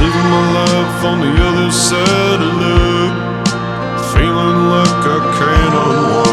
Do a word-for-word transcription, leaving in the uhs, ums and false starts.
living my life on the other side of love, feeling like I can't unwind.